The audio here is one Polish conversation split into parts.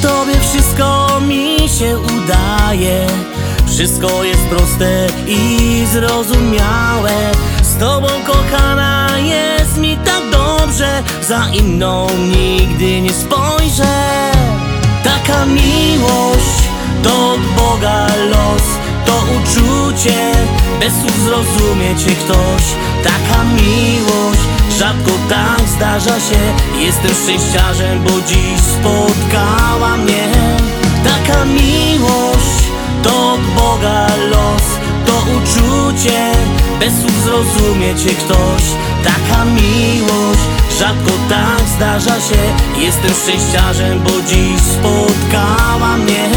Tobie wszystko mi się udaje, wszystko jest proste i zrozumiałe. Z Tobą, kochana, jest mi tak dobrze, za inną nigdy nie spojrzę. Taka miłość to od Boga los, to uczucie, bez słów zrozumie Cię ktoś. Taka miłość, rzadko tak zdarza się. Jestem szczęściarzem, bo dziś spotkała mnie. Taka miłość to od Boga los, to uczucie, bez słów zrozumie Cię ktoś. Taka miłość, rzadko tak zdarza się. Jestem szczęściarzem, bo dziś spotkała mnie.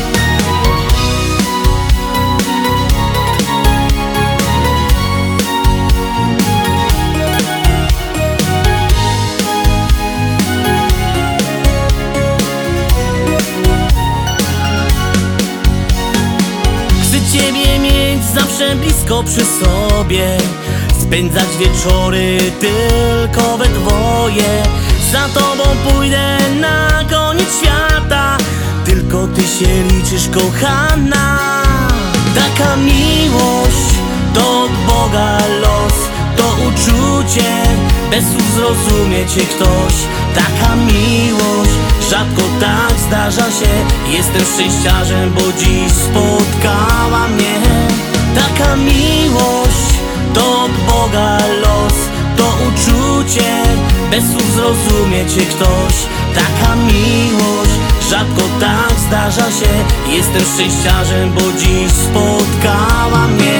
Ciebie mieć zawsze blisko przy sobie, spędzać wieczory tylko we dwoje. Za Tobą pójdę na koniec świata, tylko Ty się liczysz, kochana. Taka miłość to od Boga los, to uczucie, bez słów zrozumie Cię ktoś. Taka miłość, rzadko tak zdarza się. Jestem szczęściarzem, bo dziś spotkała mnie. Taka miłość to od Boga los, to uczucie, bez słów zrozumie Cię ktoś. Taka miłość, rzadko tak zdarza się. Jestem szczęściarzem, bo dziś spotkała mnie.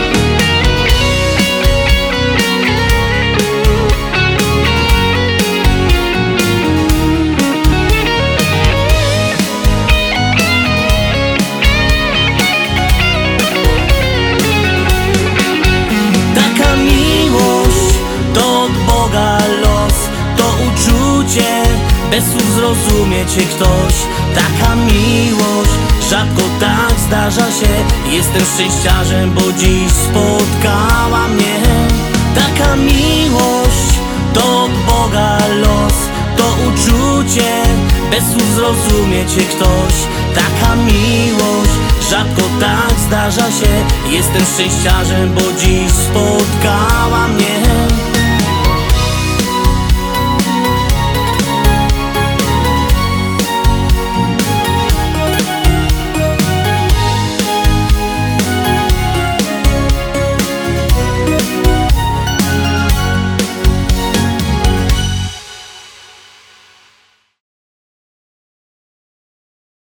Bez słów zrozumie Cię ktoś. Taka miłość, rzadko tak zdarza się. Jestem szczęściarzem, bo dziś spotkała mnie. Taka miłość to od Boga los, to uczucie, bez słów zrozumie Cię ktoś. Taka miłość, rzadko tak zdarza się. Jestem szczęściarzem, bo dziś spotkała mnie.